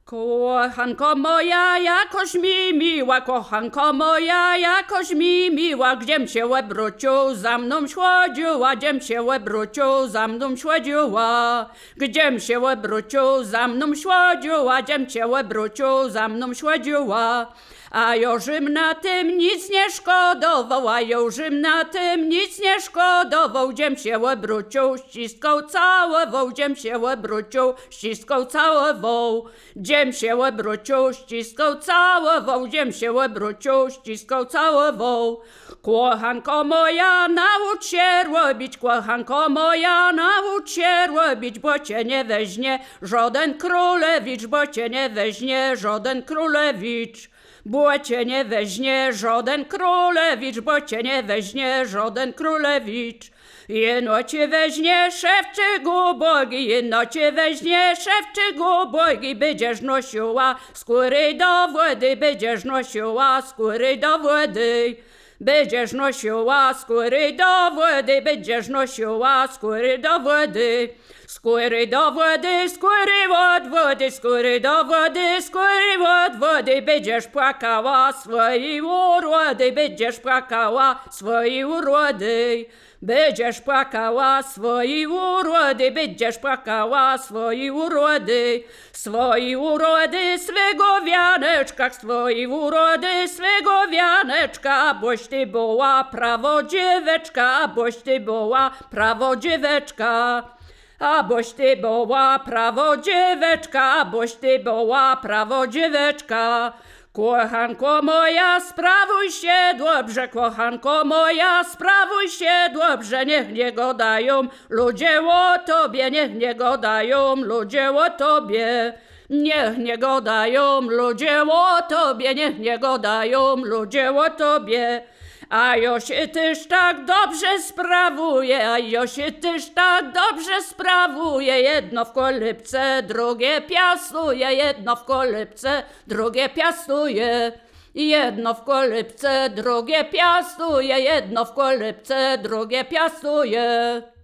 Kochanko moja, jakoś mi miła, kochanko moja, jakoś mi miła, gdziem się łebruciu za mną śłodziła, gdziem się łebruciu za mną śłodziła, gdziem się łebruciu za mną śłodziła, gdziem się łebruciu za mną śłodziła. A Jożym na tym nic nie szkodował, a Jożym na tym nic nie szkodował, gdziem się łebruciu ściskał całował, gdziem się łebruciu ściskał całował, gdziem się łebruciu ściskał całował, gdziem się łebruciu ściskał całował. Kochanko moja, naucz się robić, kochanko moja, naucz się robić, bo cię nie weźmie żaden królewicz, bo cię nie weźmie żaden królewicz. Bo cię nie weźmie żaden królewicz, bo cię nie weźmie żaden królewicz. Jeno cię weźmie szewczyk ubogi, jeno cię weźmie szewczyk ubogi, będziesz nosiła skóry do wody, będziesz nosiła skóry do wody. Będziesz nosiła skóry do wody, będziesz nosiła skóry do wody. Skóry do wody, skóry od wody, skóry do wody, skóry od wody. Będziesz płakała swojej urody, będziesz płakała swojej urody. Będziesz płakała swojej urody, będziesz płakała swojej urody. Swojej urody, swego wianeczka, swojej urody, swego wianeczka. Boś ty była prawo dzieweczka, boś ty była prawo dzieweczka. A boś ty była prawo dzieweczka, boś ty była prawo dzieweczka. Kochanko moja, sprawuj się dobrze, kochanko moja, sprawuj się dobrze, niech nie gadają ludzie o tobie, niech nie gadają ludzie o tobie. Niech nie gadają ludzie o tobie, niech nie gadają ludzie o tobie. A jo się też tak dobrze sprawuje, a jo się też tak dobrze sprawuje. Jedno w kolebce, drugie piastuje, jedno w kolebce, drugie piastuje. Jedno w kolebce, drugie piastuje, jedno w kolebce, drugie piastuje.